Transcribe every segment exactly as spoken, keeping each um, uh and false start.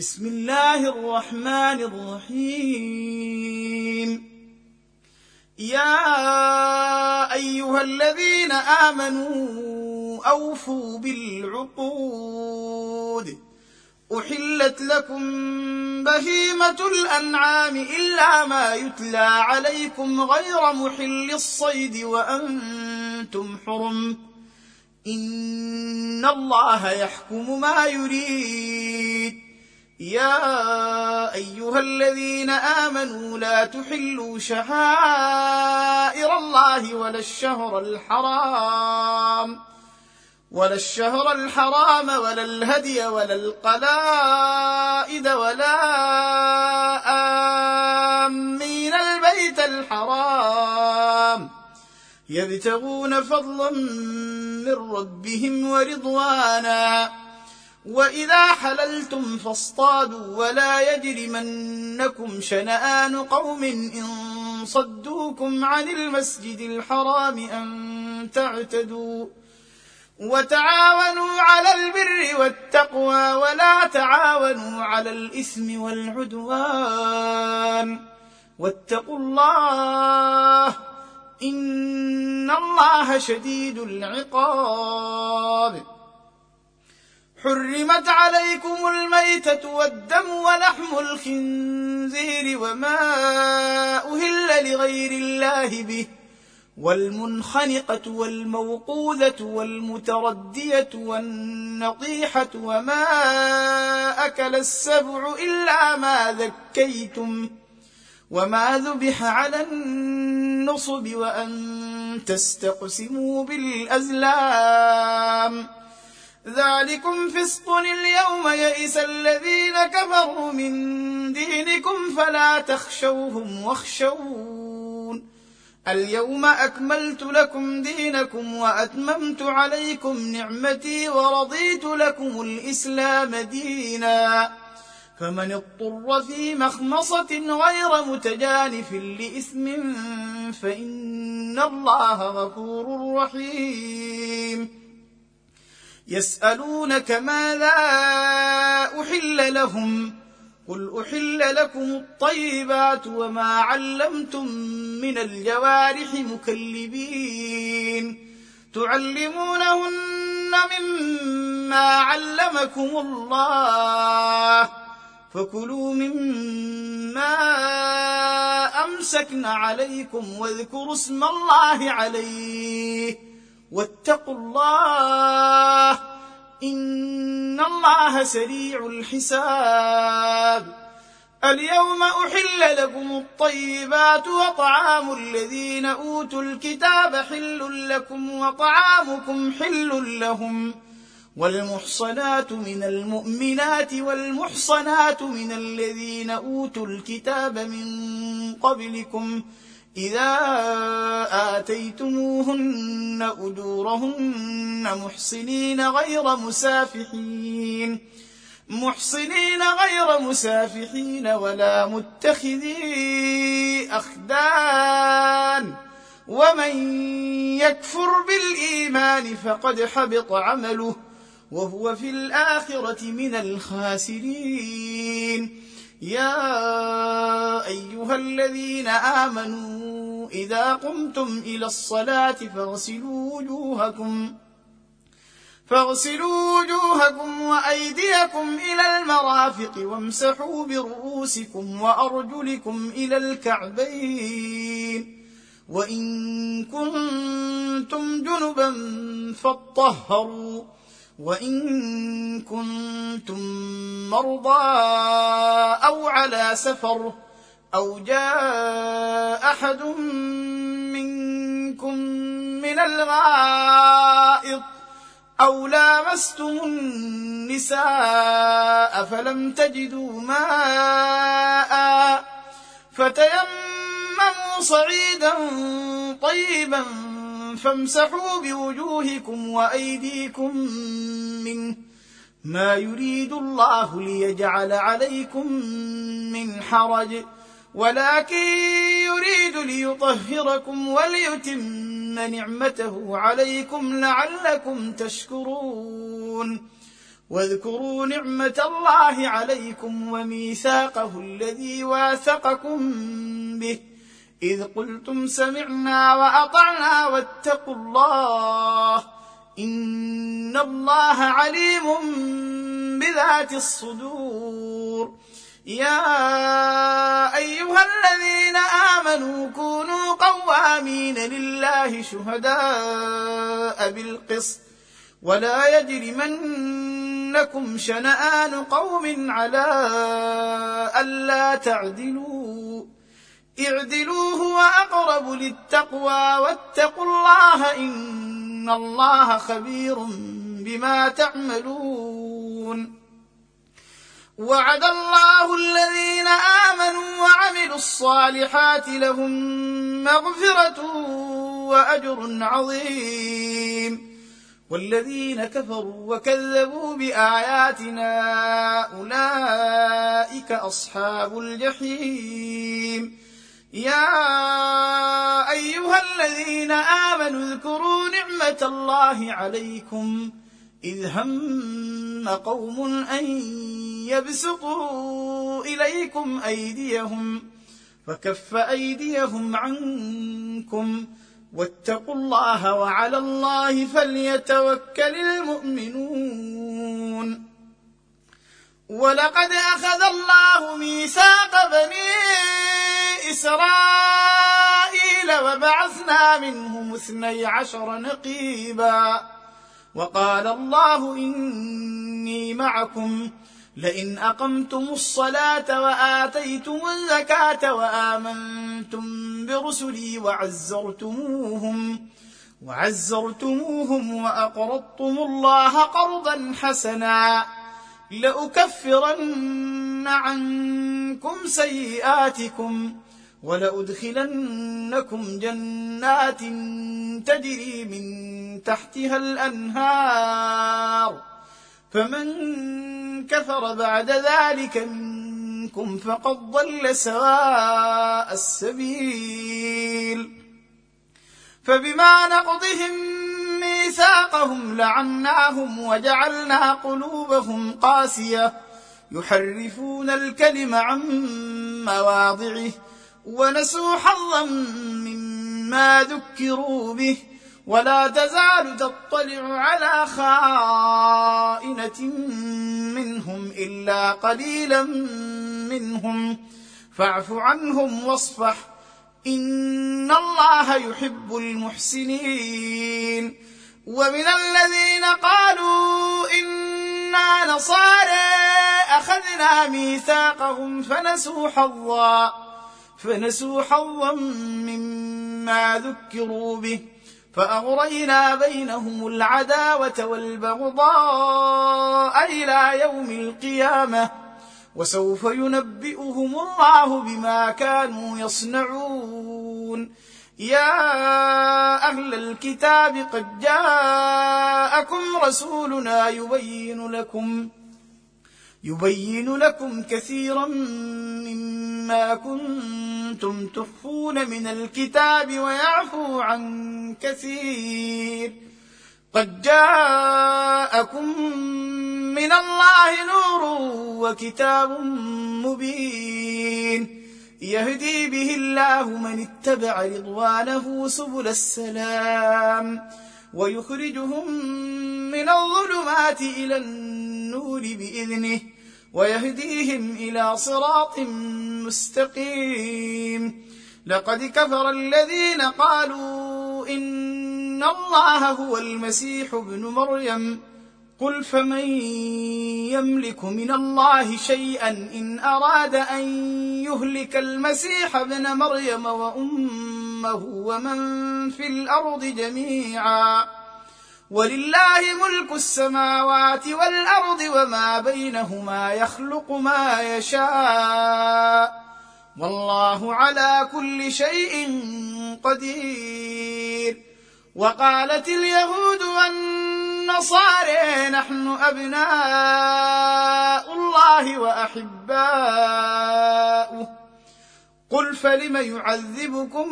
بسم الله الرحمن الرحيم. يا أيها الذين آمنوا أوفوا بالعقود، أحلت لكم بهيمة الأنعام إلا ما يتلى عليكم غير محل الصيد وأنتم حرم، إن الله يحكم ما يريد. يا أيها الذين آمنوا لا تحلوا شعائر الله ولا الشهر الحرام ولا الشهر الحرام ولا الهدي ولا القلائد ولا آمين البيت الحرام يبتغون فضلا من ربهم ورضوانا، وإذا حللتم فاصطادوا ولا يجرمنكم شنآن قوم إن صدوكم عن المسجد الحرام أن تعتدوا، وتعاونوا على البر والتقوى ولا تعاونوا على الإثم والعدوان، واتقوا الله إن الله شديد العقاب. حرمت عليكم الميتة والدم ولحم الخنزير وما أهل لغير الله به، والمنخنقة والموقوذة والمتردية والنطيحة وما أكل السبع إلا ما ذكيتم، وما ذبح على النصب وأن تستقسموا بالأزلام، ذلكم فسق. اليوم يئس الذين كفروا من دينكم فلا تخشوهم واخشون، اليوم أكملت لكم دينكم وأتممت عليكم نعمتي ورضيت لكم الإسلام دينا، فمن اضطر في مخمصة غير متجانف لإثم فإن الله غفور رحيم. يسألونك ماذا أحل لهم، قل أحل لكم الطيبات وما علمتم من الجوارح مكلبين تعلمونهن مما علمكم الله، فكلوا مما أمسكن عليكم واذكروا اسم الله عليه واتقوا الله إن الله سريع الحساب. اليوم أحل لكم الطيبات وطعام الذين أوتوا الكتاب حل لكم وطعامكم حل لهم، والمحصنات من المؤمنات والمحصنات من الذين أوتوا الكتاب من قبلكم إذا آتيتموهن أجورهن محصنين غير مسافحين محصنين غير مسافحين ولا متخذي أخدان، ومن يكفر بالإيمان فقد حبط عمله وهو في الآخرة من الخاسرين. يا أيها الذين آمنوا إذا قمتم إلى الصلاة فاغسلوا وجوهكم فاغسلوا وجوهكم وأيديكم إلى المرافق وامسحوا برؤوسكم وأرجلكم إلى الكعبين، وإن كنتم جنبا فاطهروا، وإن كنتم مرضى أو على سفر أو جاء أحد منكم من الغائط أو لامستم النساء فلم تجدوا ماء فتيمموا صعيدا طيبا فامسحوا بوجوهكم وأيديكم منه، ما يريد الله ليجعل عليكم من حرج ولكن يريد ليطهركم وليتم نعمته عليكم لعلكم تشكرون. واذكروا نعمة الله عليكم وميثاقه الذي واثقكم به إذ قلتم سمعنا وأطعنا واتقوا الله إن الله عليم بذات الصدور. يا أيها الذين آمنوا كونوا قوامين لله شهداء بالقسط ولا يجرمنكم شنآن قوم على ألا تعدلوا اعدلوا هو أقرب للتقوى واتقوا الله إن الله خبير بما تعملون. وعد الله الذين آمنوا وعملوا الصالحات لهم مغفرة وأجر عظيم والذين كفروا وكذبوا بآياتنا أولئك أصحاب الجحيم. يا أيها الذين آمنوا اذكروا نعمة الله عليكم إذ هم قوم أن يبسطوا إليكم أيديهم فكف أيديهم عنكم واتقوا الله وعلى الله فليتوكل المؤمنون. ولقد أخذ الله ميثاق بني إسرائيل وبعثنا منهم اثني عشر نقيبا وقال الله إني معكم لئن أقمتم الصلاة وآتيتم الزكاة وآمنتم برسلي وعزرتموهم وعزرتموهم وأقرضتم الله قرضا حسنا لأكفرن عنكم سيئاتكم ولأدخلنكم جنات تجري من تحتها الأنهار فمن كفر بعد ذلك منكم فقد ضل سواء السبيل. فبما نقضهم ميثاقهم لعناهم وجعلنا قلوبهم قاسية يحرفون الكلم عن مواضعه ونسوا حظا مما ذكروا به ولا تزال تطلع على خائنة منهم إلا قليلا منهم فاعف عنهم واصفح إن الله يحب المحسنين. ومن الذين قالوا إنا نصارى أخذنا ميثاقهم فنسوا حظا فنسوا حظا مما ذكروا به فأغرينا بينهم العداوة والبغضاء إلى يوم القيامة وسوف ينبئهم الله بما كانوا يصنعون. يا أهل الكتاب قد جاءكم رسولنا يبين لكم يبين لكم كثيرا مما كنتم تخفون من الكتاب ويعفو عن كثير قد جاءكم من الله نور وكتاب مبين يهدي به الله من اتبع رضوانه سبل السلام ويخرجهم من الظلمات إلى النور بإذنه ويهديهم إلى صراط مستقيم. لقد كفر الذين قالوا إن الله هو المسيح ابن مريم قل فمن يملك من الله شيئا إن أراد أن يهلك المسيح ابن مريم وأمه ومن في الأرض جميعا ولله ملك السماوات والأرض وما بينهما يخلق ما يشاء والله على كل شيء قدير. وقالت اليهود والنصارى نحن أبناء الله وأحباؤه قل فلم يعذبكم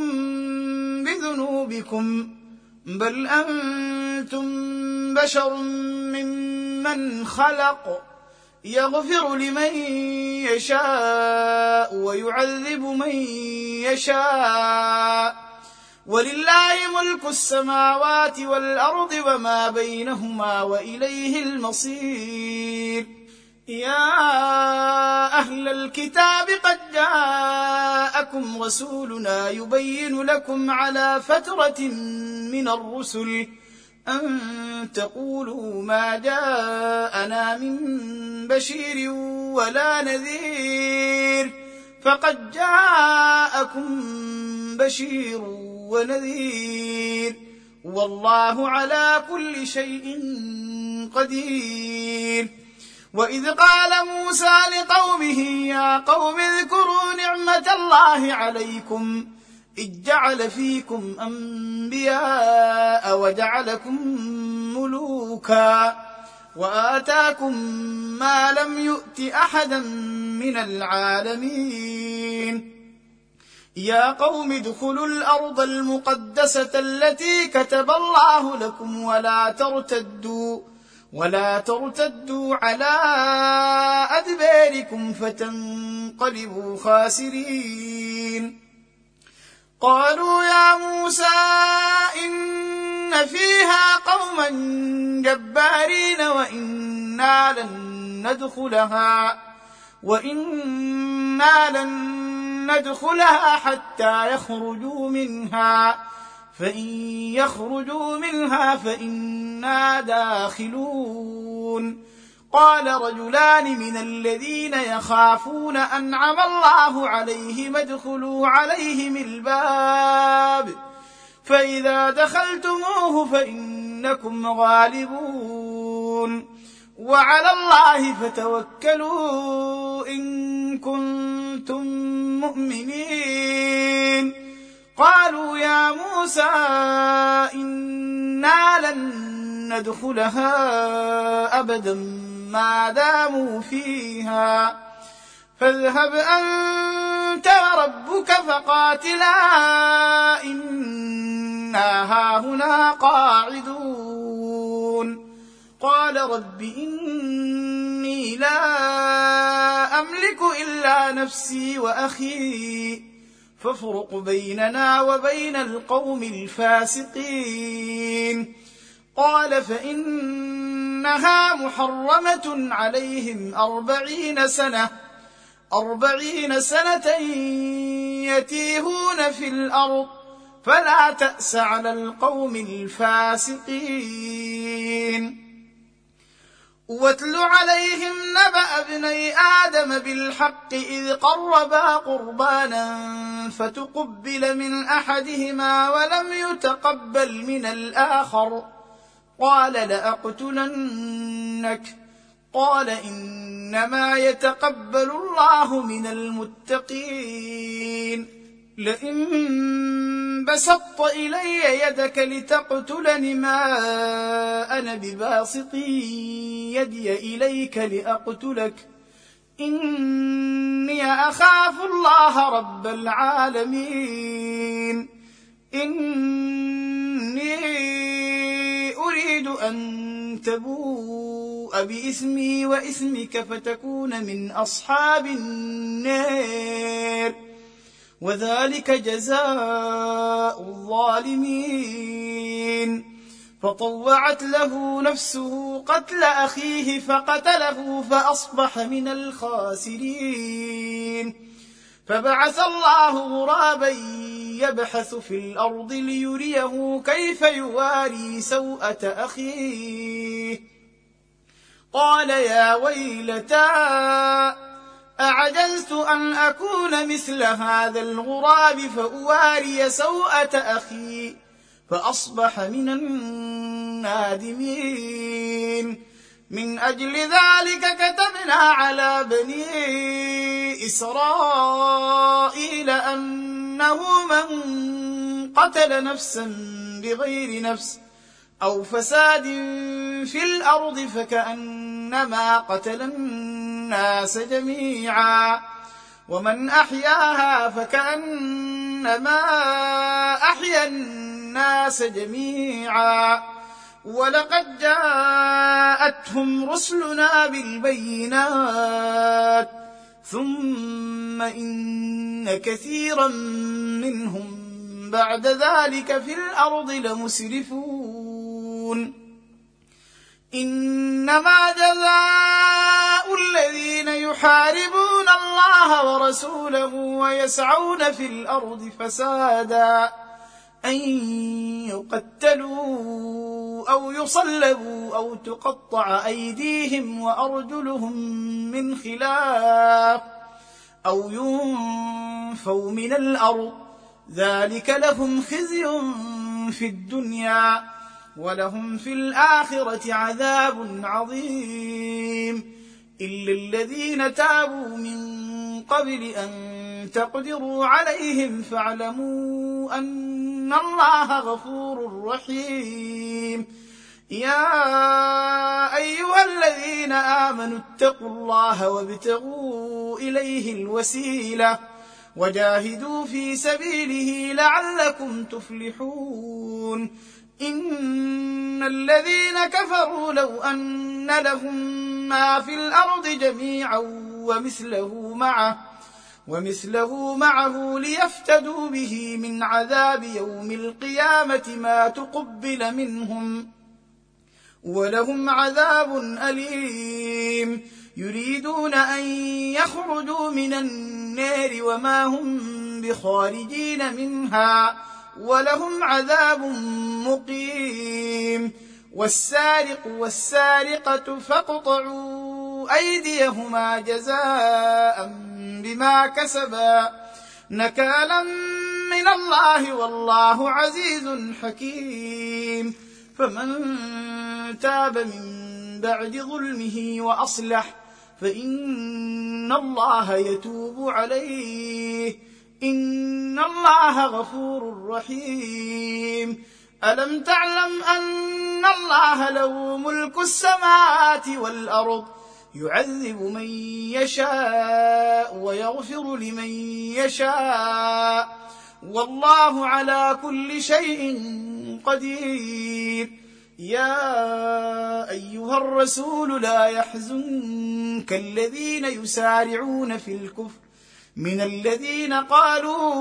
بذنوبكم بل أنتم بشر ممن خلق يغفر لمن يشاء ويعذب من يشاء ولله ملك السماوات والأرض وما بينهما وإليه المصير. يا أهل الكتاب قد جاءكم رسولنا يبين لكم على فترة من الرسل أن تقولوا ما جاءنا من بشير ولا نذير فقد جاءكم بشير ونذير والله على كل شيء قدير. وإذ قال موسى لقومه يا قوم اذكروا نعمة الله عليكم إذ جعل فيكم أنبياء وجعلكم ملوكا وآتاكم ما لم يؤت أحدا من العالمين. يا قوم ادخلوا الأرض المقدسة التي كتب الله لكم ولا ترتدوا ولا ترتدوا على أدباركم فتنقلبوا خاسرين. قالوا يا موسى إن فيها قوما جبارين وإنا لن ندخلها وإنا لن ندخلها حتى يخرجوا منها فإن يخرجوا منها فإنا داخلون. قال رجلان من الذين يخافون أنعم الله عليهم ادخلوا عليهم الباب فإذا دخلتموه فإنكم غالبون وعلى الله فتوكلوا إن كنتم مؤمنين. قالوا يا موسى إنا لن ندخلها أبدا ما داموا فيها فاذهب أنت وربك فقاتلا إنا هاهنا قاعدون. قال رب إني لا أملك إلا نفسي وأخي فافرق بيننا وبين القوم الفاسقين. قال فإنها محرمة عليهم أربعين سنة أربعين سنة يتيهون في الأرض فلا تأس على القوم الفاسقين. واتل عليهم نبأ ابني آدم بالحق إذ قربا قربانا فتقبل من أحدهما ولم يتقبل من الآخر قال لأقتلنك قال إنما يتقبل الله من المتقين. لئن بسطت إلي يدك لتقتلني ما أنا بباسط يدي إليك لأقتلك إني أخاف الله رب العالمين. إني أريد أن تبوء بإثمي وإثمك فتكون من أصحاب النار وذلك جزاء الظالمين. فطوعت له نفسه قتل أخيه فقتله فأصبح من الخاسرين. فبعث الله غرابا يبحث في الأرض ليريه كيف يواري سوءة أخيه قال يا ويلتى أعجزت أن أكون مثل هذا الغراب فأواري سوءة أخي فأصبح من النادمين. من أجل ذلك كتبنا على بني إسرائيل أنه من قتل نفسا بغير نفس أو فساد في الأرض فكأنما قتل الناس جميعا ومن أحياها فكأنما أحيا الناس جميعا ولقد جاءتهم رسلنا بالبينات ثم إن كثيرا منهم بعد ذلك في الأرض لمسرفون إنما جزاء الذين يحاربون الله ورسوله ويسعون في الأرض فسادا أن يقتلوا أو يصلبوا أو تقطع أيديهم وأرجلهم من خلاف أو ينفوا من الأرض ذلك لهم خزي في الدنيا ولهم في الآخرة عذاب عظيم إلا الذين تابوا من قبل أن تقدروا عليهم فاعلموا أن الله غفور رحيم يا أيها الذين آمنوا اتقوا الله وابتغوا إليه الوسيلة وجاهدوا في سبيله لعلكم تفلحون إن الذين كفروا لو أن لهم ما في الأرض جميعا ومثله معه ومثله معه ليفتدوا به من عذاب يوم القيامة ما تقبل منهم ولهم عذاب أليم يريدون أن يخرجوا من النار وما هم بخارجين منها ولهم عذاب مقيم والسارق والسارقة فاقطعوا أيديهما جزاء بما كسبا نكالا من الله والله عزيز حكيم فمن تاب من بعد ظلمه وأصلح فإن الله يتوب عليه إن الله غفور رحيم ألم تعلم أن الله له ملك السماوات والأرض يعذب من يشاء ويغفر لمن يشاء والله على كل شيء قدير يا أيها الرسول لا يحزنك الذين يسارعون في الكفر من الذين قالوا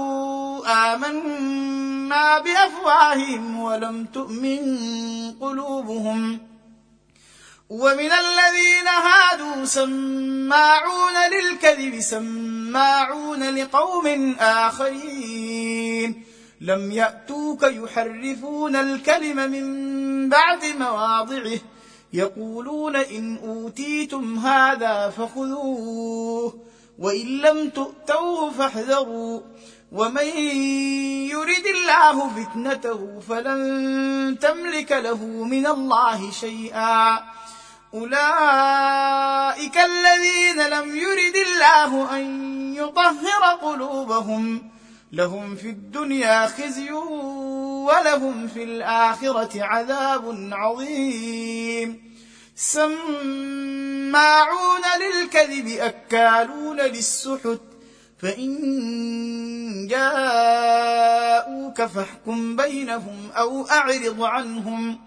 آمنا بأفواههم ولم تؤمن قلوبهم ومن الذين هادوا سماعون للكذب سماعون لقوم آخرين لم يأتوك يحرفون الكلم من بعد مواضعه يقولون إن أوتيتم هذا فخذوه وإن لم تؤتوه فاحذروا ومن يرد الله فتنته فلن تملك له من الله شيئا أولئك الذين لم يرد الله أن يطهر قلوبهم لهم في الدنيا خزي ولهم في الآخرة عذاب عظيم سماعون للكذب أكالون للسحت فإن جاءوك فاحكم بينهم أو أعرض عنهم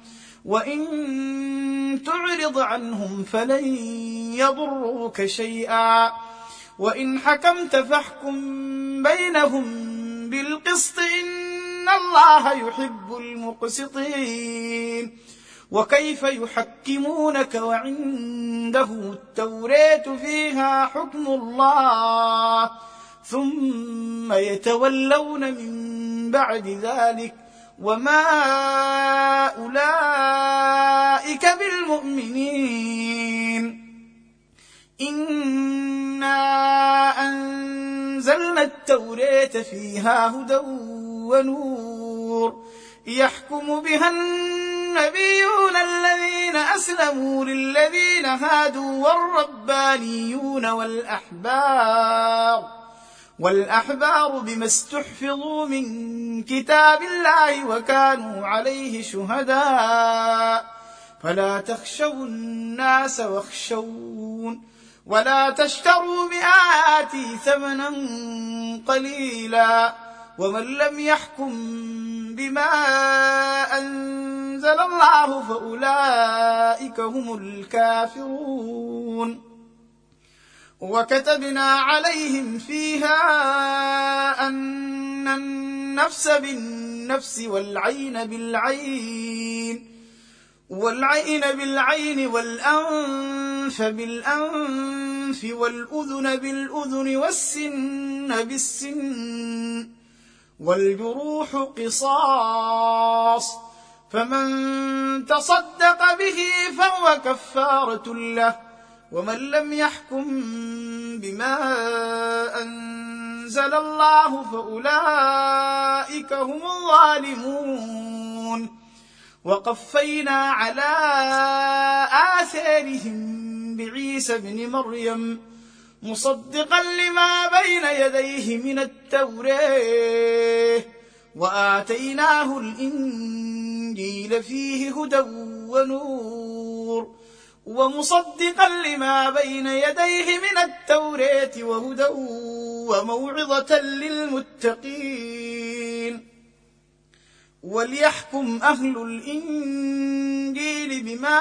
وإن تعرض عنهم فلن يضروك شيئا وإن حكمت فاحكم بينهم بالقسط إن الله يحب المقسطين وكيف يحكمونك وعنده التوراة فيها حكم الله ثم يتولون من بعد ذلك وما أولئك بالمؤمنين إنا أنزلنا التوراة فيها هدى ونور يحكم بها النبيون الذين أسلموا للذين هادوا والربانيون والأحبار والأحبار بما استحفظوا من كتاب الله وكانوا عليه شهداء فلا تخشوا الناس واخشون ولا تشتروا بآياتي ثمنا قليلا ومن لم يحكم بما أنزل أنزل الله فأولئك هم الكافرون. وكتبنا عليهم فيها أن النفس بالنفس والعين بالعين والعين بالعين والأنف بالأنف والأذن بالأذن والسن بالسن والجروح قصاص، فمن تصدق به فهو كفارة له، ومن لم يحكم بما أنزل الله فأولئك هم الظالمون. وقفينا على آثارهم بعيسى ابن مريم مصدقا لما بين يديه من التوراة، وآتيناه الإنجيل فيه هدى ونور، ومصدقا لما بين يديه من التوراة وهدى وموعظة للمتقين. وليحكم أهل الإنجيل بما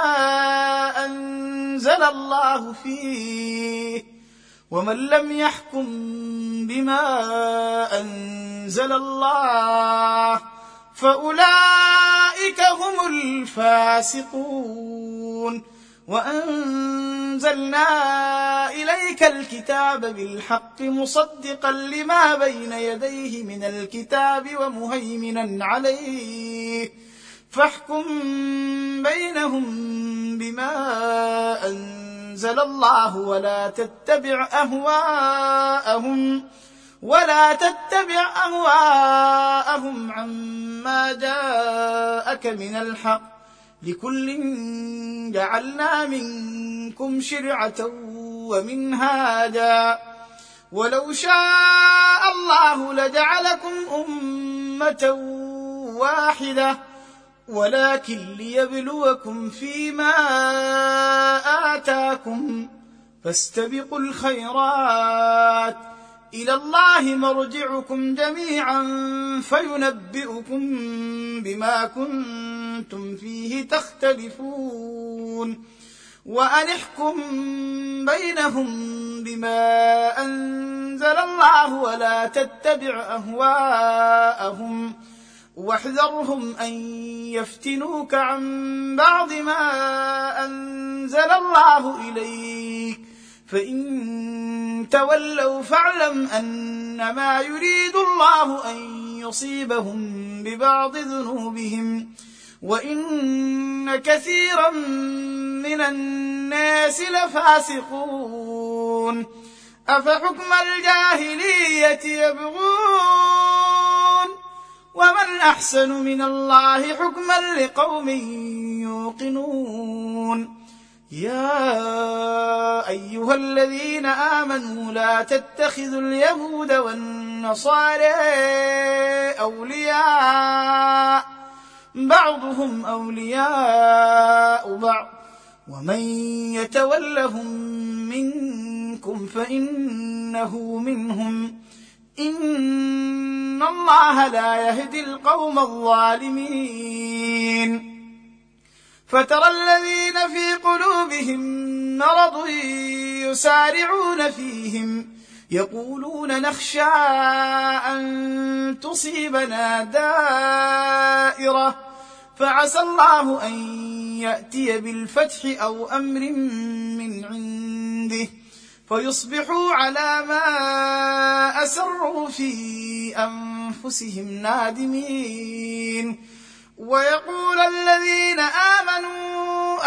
أنزل الله فيه، ومن لم يحكم بما أنزل الله فأولئك هم الفاسقون. وأنزلنا إليك الكتاب بالحق مصدقا لما بين يديه من الكتاب ومهيمنا عليه، فاحكم بينهم بما أنزل الله ولا تتبع أهواءهم ولا تتبع أهواءهم عما جاءك من الحق، لكل جعلنا منكم شرعة ومنهاجا، ولو شاء الله لجعلكم أمة واحدة، ولكن ليبلوكم فيما آتاكم، فاستبقوا الخيرات، إلى الله مرجعكم جميعا فينبئكم بما كنتم فيه تختلفون. وأن احكم بينهم بما أنزل الله ولا تتبع أهواءهم، واحذرهم أن يفتنوك عن بعض ما أنزل الله إليك، فإن تولوا فاعلم أنما يريد الله أن يصيبهم ببعض ذنوبهم، وإن كثيرا من الناس لفاسقون. أفحكم الجاهلية يبغون، ومن أحسن من الله حكما لقوم يوقنون. يا أيها الذين آمنوا لا تتخذوا اليهود والنصارى أولياء، بعضهم أولياء بعض، ومن يتولهم منكم فإنه منهم، إن الله لا يهدي القوم الظالمين. فترى الذين في قلوبهم مرض يسارعون فيهم يقولون نخشى أن تصيبنا دائرة، فعسى الله أن يأتي بالفتح أو أمر من عنده فيصبحوا على ما أسروا في أنفسهم نادمين. ويقول الذين آمنوا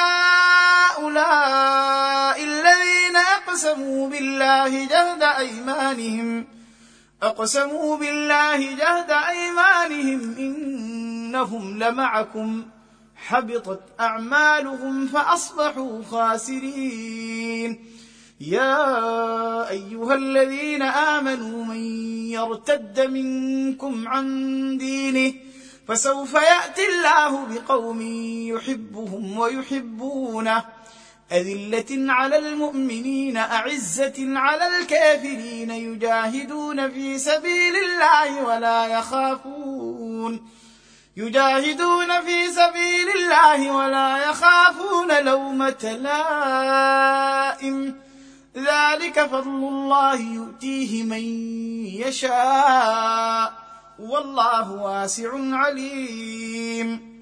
أهؤلاء الذين أقسموا بالله جهد أيمانهم أقسموا بالله جهد أيمانهم إنهم لمعكم حبطت أعمالهم فأصبحوا خاسرين. يا أيها الذين آمنوا من يرتد منكم عن دينه فسوف يأتي الله بقوم يحبهم ويحبونه أذلة على المؤمنين أعزة على الكافرين يجاهدون في سبيل الله ولا يخافون يجاهدون في سبيل الله ولا يخافون لومة لائم ذلك فضل الله يؤتيه من يشاء والله واسع عليم.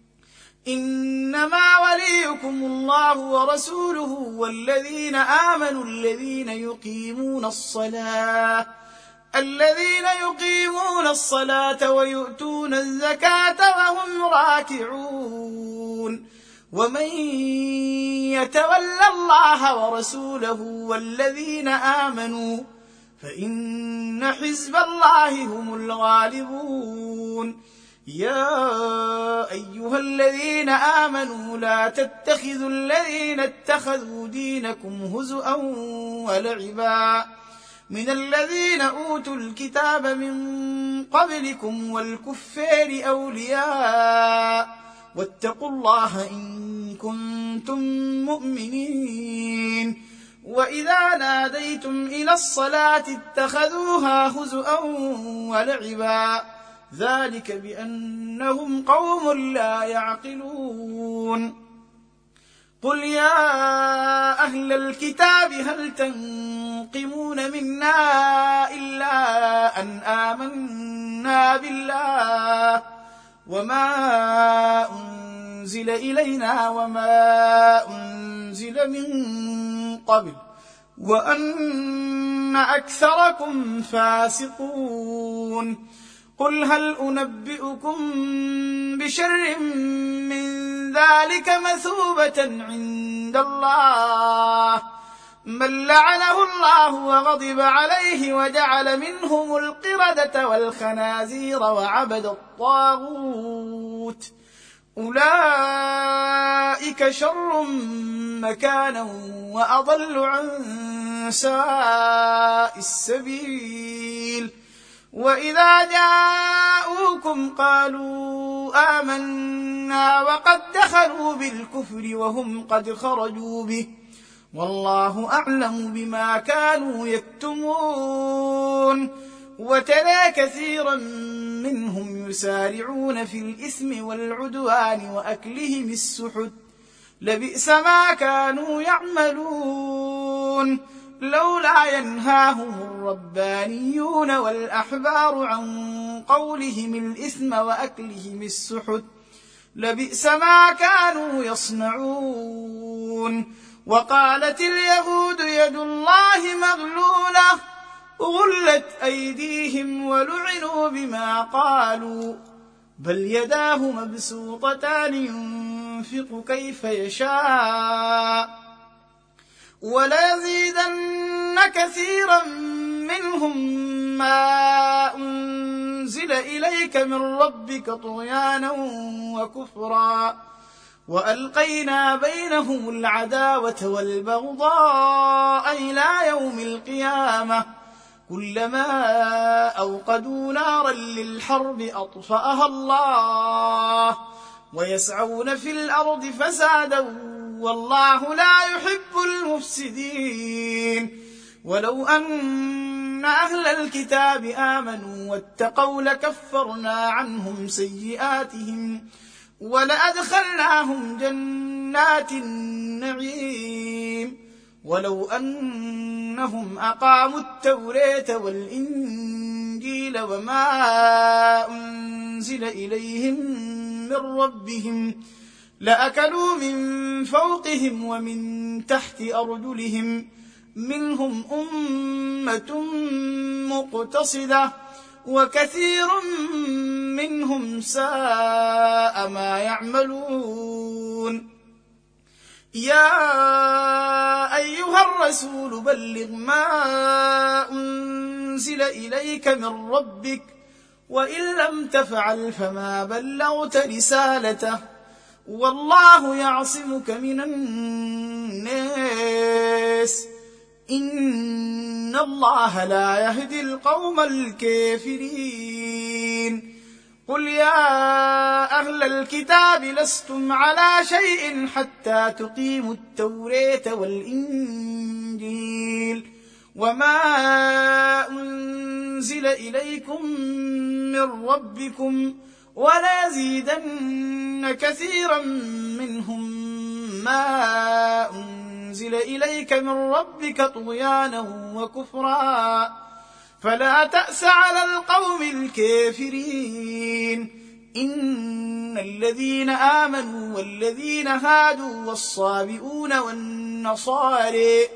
إنما وليكم الله ورسوله والذين آمنوا الذين يقيمون الصلاة الذين يقيمون الصلاة ويؤتون الزكاة وهم راكعون. ومن يتول الله ورسوله والذين آمنوا فإن حزب الله هم الغالبون. يا أيها الذين آمنوا لا تتخذوا الذين اتخذوا دينكم هزؤا ولعبا من الذين أوتوا الكتاب من قبلكم والكفار أولياء واتقوا الله إن كنتم مؤمنين. وإذا ناديتم إلى الصلاة اتخذوها هزؤا ولعبا ذلك بأنهم قوم لا يعقلون. قل يا أهل الكتاب هل تنقمون منا إلا أن آمنا بالله وما أنزل إلينا وما أنزل من قبل وأن أكثركم فاسقون. قل هل أنبئكم بشر من ذلك مثوبة عند الله من لعنه الله وغضب عليه وجعل منهم القردة والخنازير وعبد الطاغوت أولئك شر مكانا وأضل عن سواء السبيل. وإذا جاءوكم قالوا آمنا وقد دخلوا بالكفر وهم قد خرجوا به والله أعلم بما كانوا يكتمون. وترى كثيرا منهم يسارعون في الإثم والعدوان وأكلهم السحت لبئس ما كانوا يعملون. لولا ينهاهم الربانيون والأحبار عن قولهم الإثم وأكلهم السحت لبئس ما كانوا يصنعون. وقالت اليهود يد الله مغلولة غلت أيديهم ولعنوا بما قالوا بل يداه مبسوطتان ينفق كيف يشاء وليزيدن كثيرا منهم ما أنزل إليك من ربك طغيانا وكفرا وألقينا بينهم العداوة والبغضاء إلى يوم القيامة كلما أوقدوا نارا للحرب أطفأها الله ويسعون في الأرض فسادا والله لا يحب المفسدين. ولو أن أهل الكتاب آمنوا واتقوا لكفرنا عنهم سيئاتهم ولأدخلناهم جنات النعيم ولو أنهم أقاموا التوراة والإنجيل وما أنزل إليهم من ربهم لأكلوا من فوقهم ومن تحت أرجلهم منهم أمة مقتصدة وكثير منهم ساء ما يعملون. يا أيها الرسول بلغ ما أنزل إليك من ربك وإن لم تفعل فما بلغت رسالته والله يعصمك من الناس إن الله لا يهدي القوم الكافرين. قل يا أهل الكتاب لستم على شيء حتى تقيموا التوراة والإنجيل وما أنزل إليكم من ربكم وليزيدن كثيرا منهم ما أنزل إليك من ربك طغيانا وكفرا فلا تأس على القوم الكافرين. إن الذين آمنوا والذين هادوا والصابئون والنصارى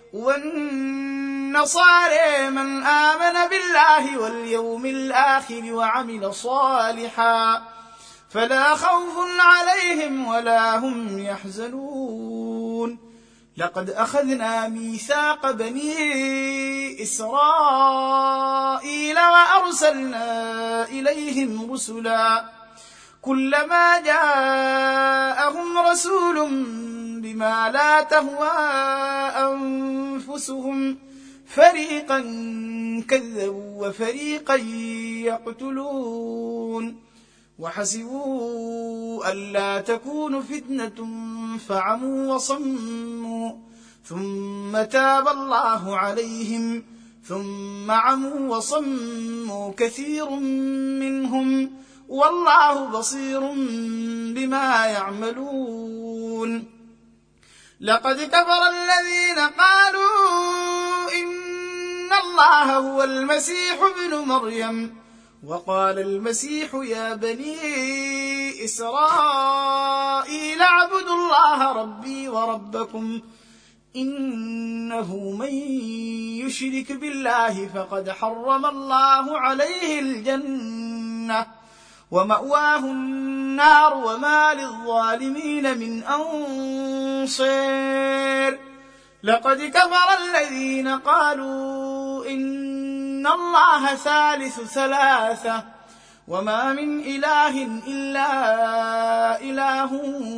والنصارى من آمن بالله واليوم الآخر وعمل صالحا فلا خوف عليهم ولا هم يحزنون. لقد أخذنا ميثاق بني إسرائيل وأرسلنا إليهم رسلا كلما جاءهم رسول بما لا تهوى أنفسهم فريقا كذبوا وفريقا يقتلون وحسبوا ألا تكون فتنة فعموا وصموا ثم تاب الله عليهم ثم عموا وصموا كثير منهم والله بصير بما يعملون. لقد كفر الذين قالوا إن الله هو المسيح ابن مريم وقال المسيح يا بني إسرائيل اعبدوا الله ربي وربكم إنه من يشرك بالله فقد حرم الله عليه الجنة ومأواه النار وما للظالمين من أنصير. لقد كفر الذين قالوا إن الله ثالث ثلاثة وما من إله إلا إله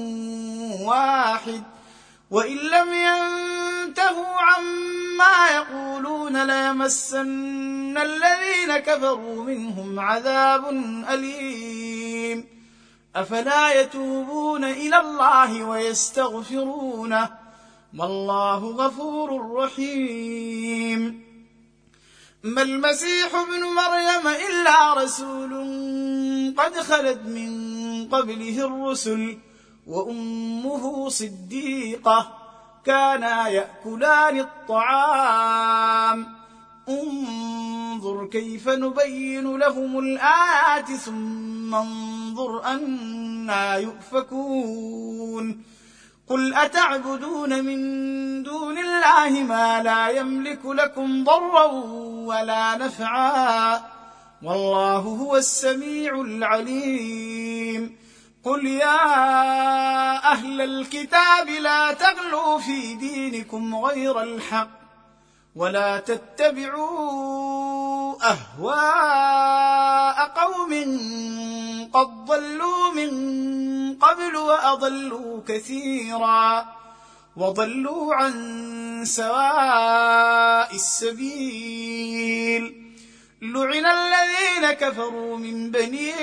واحد وإن لم ينتهوا عما يقولون ليمسن الذين كفروا منهم عذاب أليم. أفلا يتوبون إلى الله ويستغفرونه والله غفور رحيم. ما المسيح ابن مريم إلا رسول قد خلت من قبله الرسل وأمه صديقة كانا يأكلان الطعام انظر كيف نبين لهم الآيات ثم انظر أنا يؤفكون. قل أتعبدون من دون الله ما لا يملك لكم ضرا ولا نفعا والله هو السميع العليم. قل يا أهل الكتاب لا تغلوا في دينكم غير الحق ولا تتبعوا أهواء قوم قد ضلوا من قبل وأضلوا كثيرا وضلوا عن سواء السبيل. لعن الذين كفروا من بني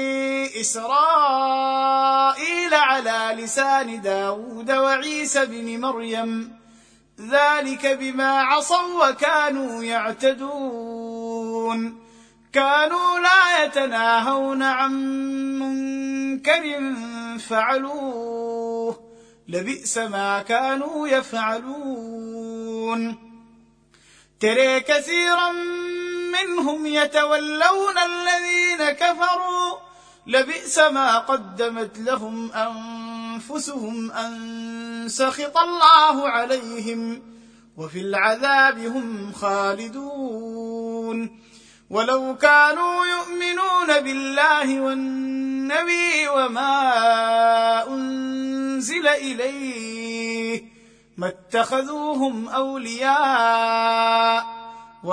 إسرائيل على لسان داود وعيسى بن مريم ذلك بما عصوا وكانوا يعتدون كانوا لا يتناهون عن منكر فعلوه لبئس ما كانوا يفعلون. ترى كثيرا منهم يتولون الذين كفروا لبئس ما قدمت لهم أنفسهم أن سخط الله عليهم وفي العذاب هم خالدون. ولو كانوا يؤمنون بالله والنبي وما أنزل إليه ما اتخذوهم أولياء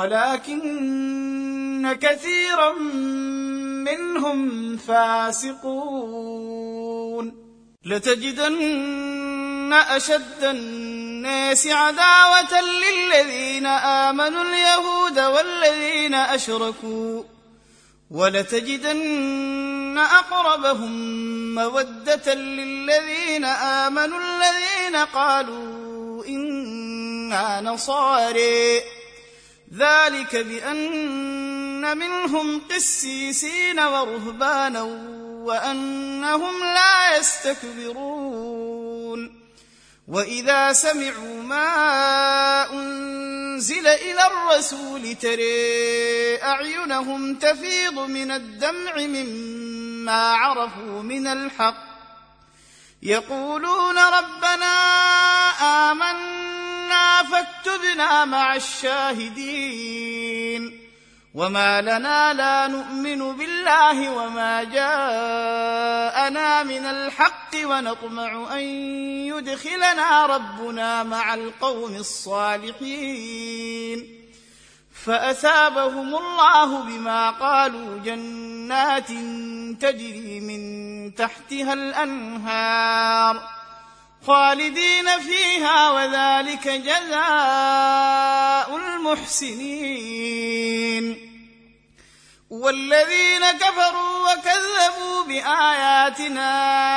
ولكن كثيرا منهم فاسقون. لتجدن أشد الناس عداوة للذين آمنوا اليهود والذين أشركوا ولتجدن أقربهم مودة للذين آمنوا الذين قالوا إنا نصارى ذلك بأن وأن منهم قسيسين ورهبانا وأنهم لا يستكبرون وإذا سمعوا ما أنزل إلى الرسول ترى أعينهم تفيض من الدمع مما عرفوا من الحق يقولون ربنا آمنا فاكتبنا مع الشاهدين وما لنا لا نؤمن بالله وما جاءنا من الحق ونطمع أن يدخلنا ربنا مع القوم الصالحين فأثابهم الله بما قالوا جنات تجري من تحتها الأنهار خالدين فيها وذلك جزاء المحسنين والذين كفروا وكذبوا بآياتنا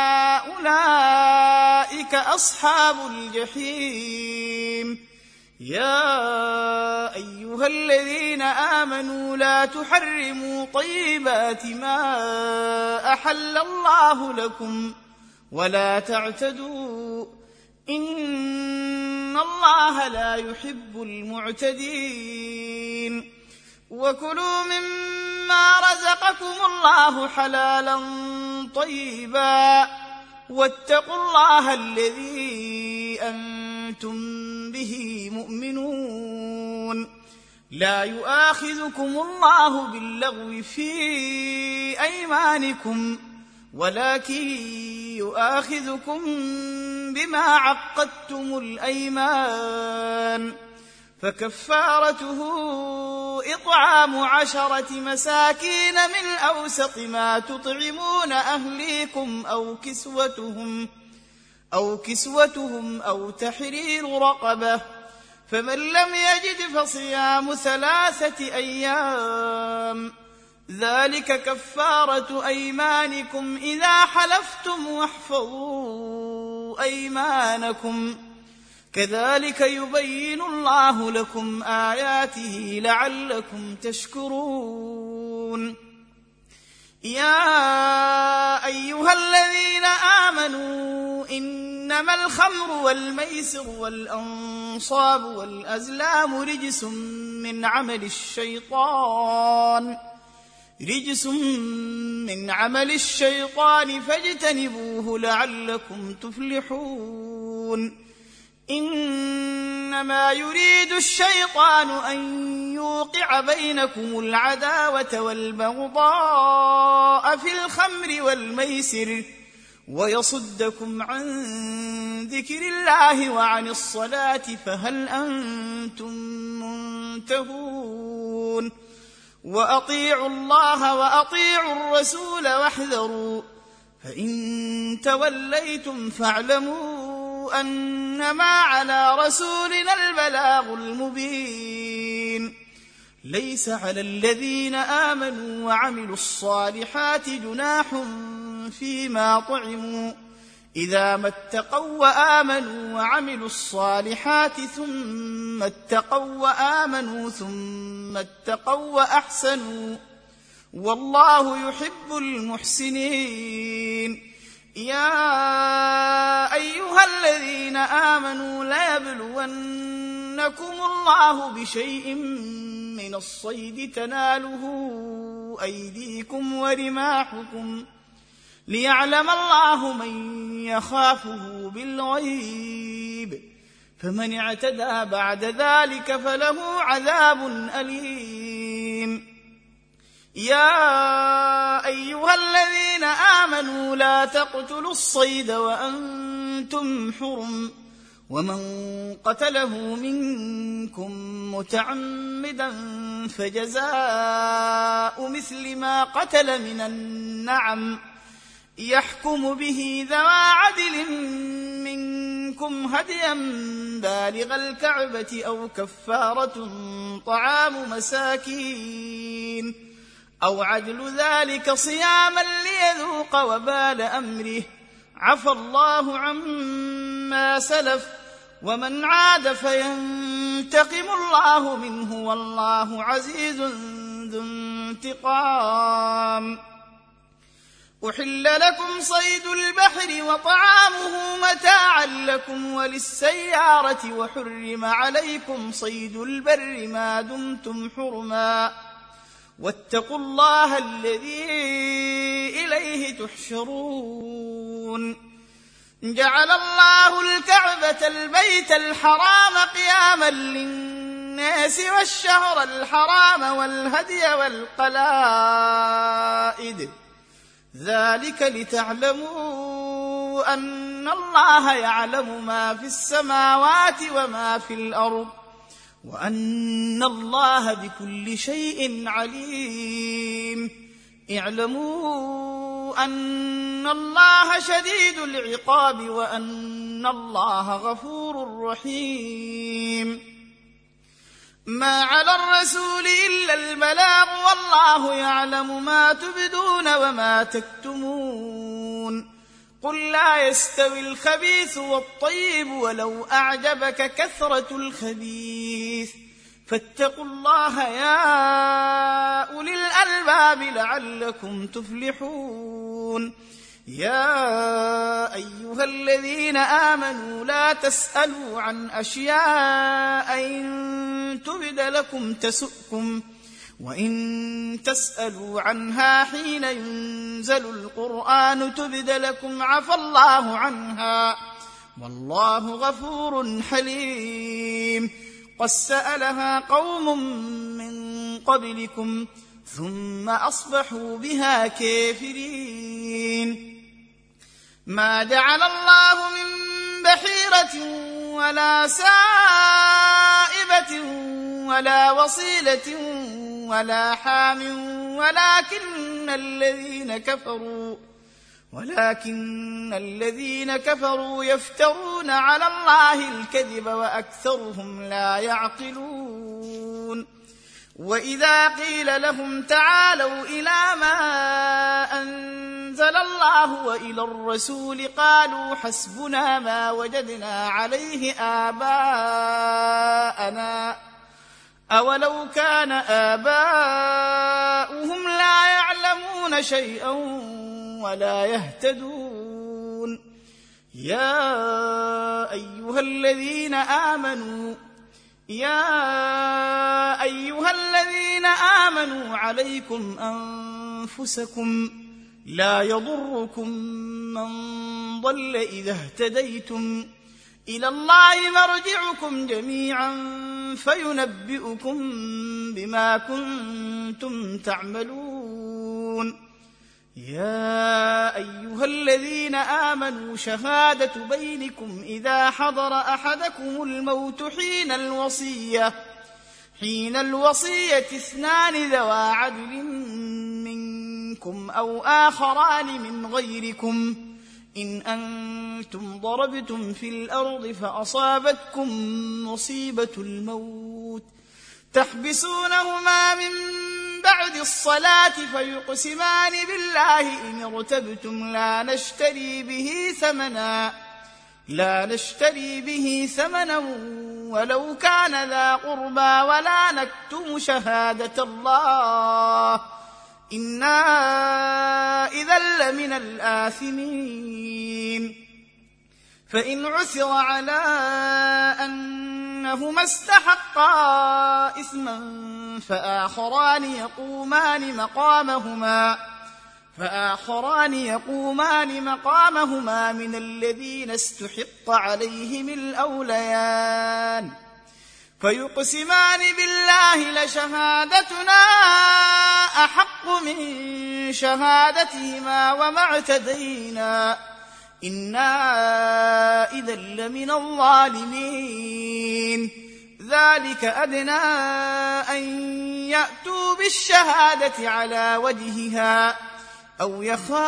أولئك أصحاب الجحيم يا أيها الذين آمنوا لا تحرموا طيبات ما أحل الله لكم ولا تعتدوا إن الله لا يحب المعتدين وكلوا مما رزقكم الله حلالا طيبا واتقوا الله الذي أنتم به مؤمنون لا يؤاخذكم الله باللغو في أيمانكم ولكن يؤاخذكم بما عقدتم الأيمان فكفارته إطعام عشرة مساكين من أوسط ما تطعمون أهليكم أو كسوتهم أو كسوتهم أو تحرير رقبة فمن لم يجد فصيام ثلاثة أيام ذلك كفارة أيمانكم إذا حلفتم واحفظوا أيمانكم كذلك يبين الله لكم آياته لعلكم تشكرون يا أيها الذين آمنوا إنما الخمر والميسر والأنصاب والأزلام رجس من عمل الشيطان رجس من عمل الشيطان فاجتنبوه لعلكم تفلحون إنما يريد الشيطان أن يوقع بينكم العداوة والبغضاء في الخمر والميسر ويصدكم عن ذكر الله وعن الصلاة فهل أنتم منتهون وأطيعوا الله وأطيعوا الرسول واحذروا فإن توليتم فاعلموا أنما على رسولنا البلاغ المبين ليس على الذين آمنوا وعملوا الصالحات جناح فيما طعموا إذا ما اتقوا وآمنوا وعملوا الصالحات ثم اتقوا وآمنوا ثم اتقوا وأحسنوا والله يحب المحسنين يا أيها الذين آمنوا ليبلونكم الله بشيء من الصيد تناله أيديكم ورماحكم ليعلم الله من يخافه بالغيب فمن اعتدى بعد ذلك فله عذاب أليم يا أيها الذين آمنوا لا تقتلوا الصيد وأنتم حرم ومن قتله منكم متعمدا فجزاء مثل ما قتل من النعم يحكم به ذوى عدل منكم هديا بالغ الكعبة أو كفارة طعام مساكين أو عدل ذلك صياما ليذوق وبال أمره عفى الله عما سلف ومن عاد فينتقم الله منه والله عزيز ذو انتقام. أحل لكم صيد البحر وطعامه متاعا لكم وللسيارة وحرم عليكم صيد البر ما دمتم حرما واتقوا الله الذي إليه تحشرون. جعل الله الكعبة البيت الحرام قياما للناس والشهر الحرام والهدي والقلائد ذلك لتعلموا أن الله يعلم ما في السماوات وما في الأرض وأن الله بكل شيء عليم. اعلموا أن الله شديد العقاب وأن الله غفور رحيم. ما على الرسول إلا البلاغ والله يعلم ما تبدون وما تكتمون. قل لا يستوي الخبيث والطيب ولو أعجبك كثرة الخبيث فاتقوا الله يا أولي الألباب لعلكم تفلحون. يا أيها الذين آمنوا لا تسألوا عن أشياء إن تبد لكم تسؤكم وإن تسألوا عنها حين ينزل القرآن تبد لكم عفى الله عنها والله غفور حليم. قد سألها قوم من قبلكم ثم أصبحوا بها كافرين. ما جعل الله من بحيرة ولا سائبة ولا وصيلة ولا حام ولكن الذين كفروا ولكن الذين كفروا يفترون على الله الكذب وأكثرهم لا يعقلون. وإذا قيل لهم تعالوا إلى ما أنزل الله وإلى الرسول قالوا حسبنا ما وجدنا عليه آباءنا أولو كان آباؤهم لا يعلمون شيئا ولا يهتدون. يا أيها الذين آمنوا يا أيها الذين آمنوا عليكم أنفسكم لا يضركم من ضل إذا اهتديتم إلى الله مرجعكم جميعا فينبئكم بما كنتم تعملون. يا أيها الذين آمنوا شهادة بينكم إذا حضر أحدكم الموت حين الوصية حين الوصية اثنان ذوى عدل منكم أو آخران من غيركم إن أنتم ضربتم في الأرض فأصابتكم مصيبة الموت تحبسونهما من بعد الصلاة فيقسمان بالله إن ارتبتم لا نشتري به ثمنا لا نشتري به ثمنا ولو كان ذا قربى ولا نكتم شهادة الله إنا إذا لمن الآثمين. فإن عثر على أنهما استحقا إثما فآخران يقومان مقامهما فآخران يقومان مقامهما من الذين استحق عليهم الأوليان فيقسمان بالله لشهادتنا أحق من شهادتهما وما اعتدينا إنا إذا لمن الظالمين. ذلك أدنى أن يأتوا بالشهادة على وجهها أو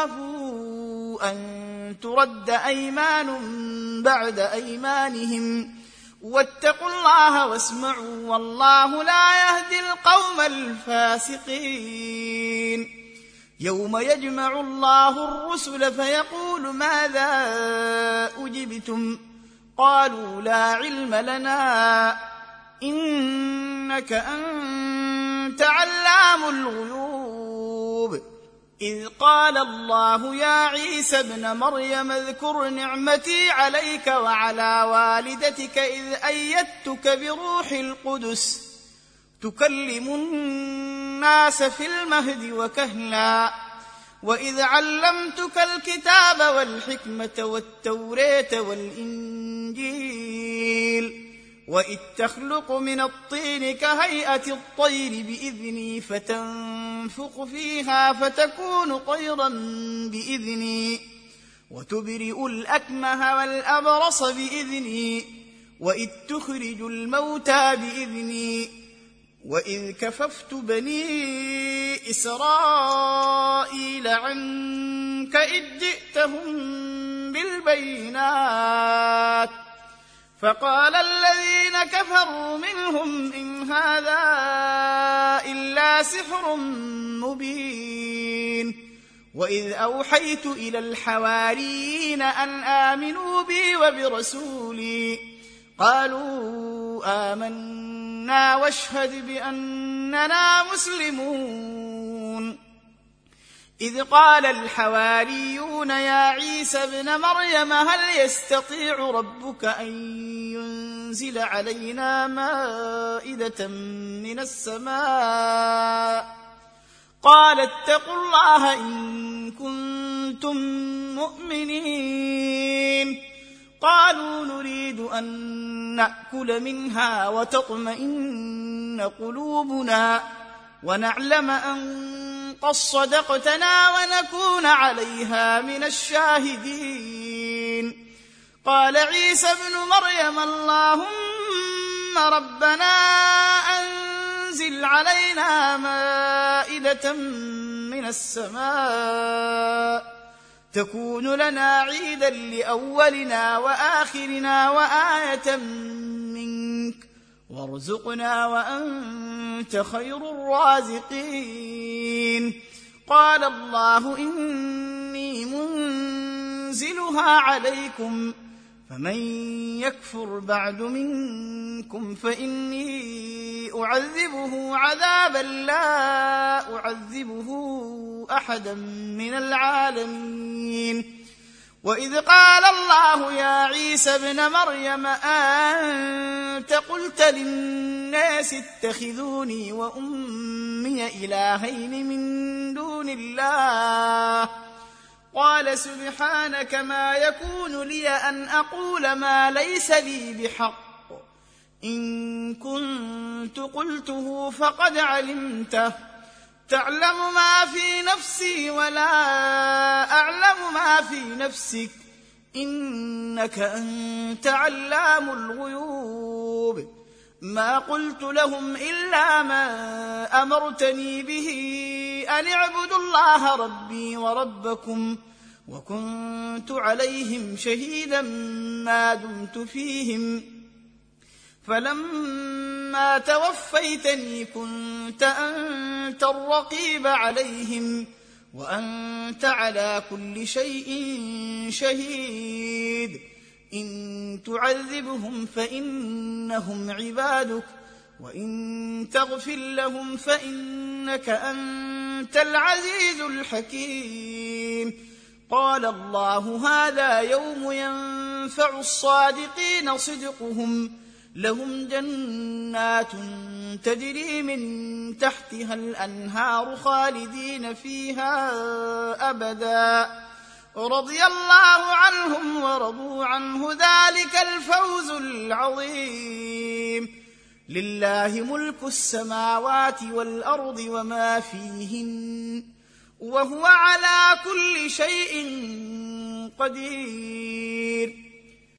يخافوا أن ترد أيمان بعد أيمانهم واتقوا الله واسمعوا والله لا يهدي القوم الفاسقين. يوم يجمع الله الرسل فيقول ماذا أجبتم قالوا لا علم لنا إنك أنت علام علام الغيوب. إذ قال الله يا عيسى ابن مريم اذكر نعمتي عليك وعلى والدتك إذ أيدتك بروح القدس تكلم الناس في المهد وكهلا وإذ علمتك الكتاب والحكمة والتوراة والإنجيل وإذ تخلق من الطين كهيئة الطير بإذني فتنفخ فيها فتكون طيرا بإذني وتبرئ الأكمه والأبرص بإذني وإذ تخرج الموتى بإذني وإذ كففت بني إسرائيل عنك إذ جئتهم بالبينات فقال الذين كفروا منهم إن هذا إلا سحر مبين. وإذ أوحيت إلى الحواريين أن آمنوا بي وبرسولي قالوا آمنا واشهد بأننا مسلمون. إذ قال الحواريون يا عيسى ابن مريم هل يستطيع ربك أن ينزل علينا مائدة من السماء قال اتقوا الله إن كنتم مؤمنين. قالوا نريد أن نأكل منها وتطمئن قلوبنا ونعلم أن قد صدقتنا ونكون عليها من الشاهدين. قال عيسى ابن مريم اللهم ربنا أنزل علينا مائدة من السماء تكون لنا عيدا لأولنا وآخرنا وآية منك وارزقنا وأنت خير الرازقين. قال الله إني منزلها عليكم فمن يكفر بعد منكم فإني أعذبه عذابا لا أعذبه أحدا من العالمين. وإذ قال الله يا عيسى ابن مريم أنت قلت للناس اتخذوني وأمي إلهين من دون الله قال سبحانك ما يكون لي أن أقول ما ليس لي بحق إن كنت قلته فقد علمته تعلم ما في نفسي ولا أعلم ما في نفسك إنك أنت علام الغيوب. ما قلت لهم إلا ما أمرتني به أن اعبدوا الله ربي وربكم وكنت عليهم شهيدا ما دمت فيهم فلما توفيتني كنت أنت الرقيب عليهم وأنت على كل شيء شهيد. إن تعذبهم فإنهم عبادك وإن تغفر لهم فإنك أنت العزيز الحكيم. قال الله هذا يوم ينفع الصادقين صدقهم لهم جنات تجري من تحتها الأنهار خالدين فيها أبدا رضي الله عنهم ورضوا عنه ذلك الفوز العظيم. لله ملك السماوات والأرض وما فيهن وهو على كل شيء قدير.